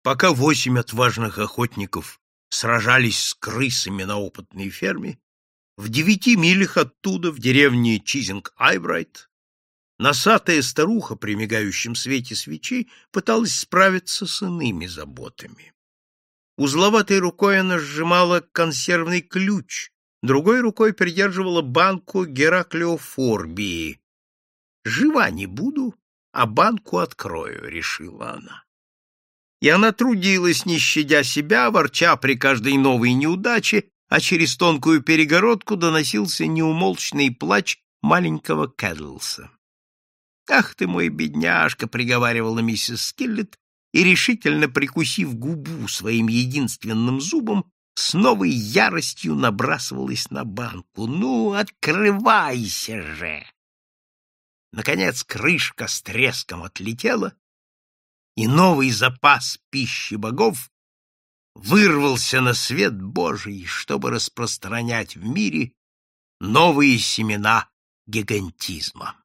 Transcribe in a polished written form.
Пока 8 отважных охотников сражались с крысами на опытной ферме, в 9 милях оттуда, в деревне Чизинг-Айбрайт, носатая старуха при мигающем свете свечи пыталась справиться с иными заботами. Узловатой рукой она сжимала консервный ключ, другой рукой придерживала банку гераклеофорбии. «Жива не буду, а банку открою», — решила она. И она трудилась, не щадя себя, ворча при каждой новой неудаче, а через тонкую перегородку доносился неумолчный плач маленького Кэдлса. «Ах ты мой бедняжка!» — приговаривала миссис Скиллет, и, решительно прикусив губу своим единственным зубом, с новой яростью набрасывалась на банку. «Ну, открывайся же!» Наконец крышка с треском отлетела, и новый запас пищи богов вырвался на свет Божий, чтобы распространять в мире новые семена гигантизма.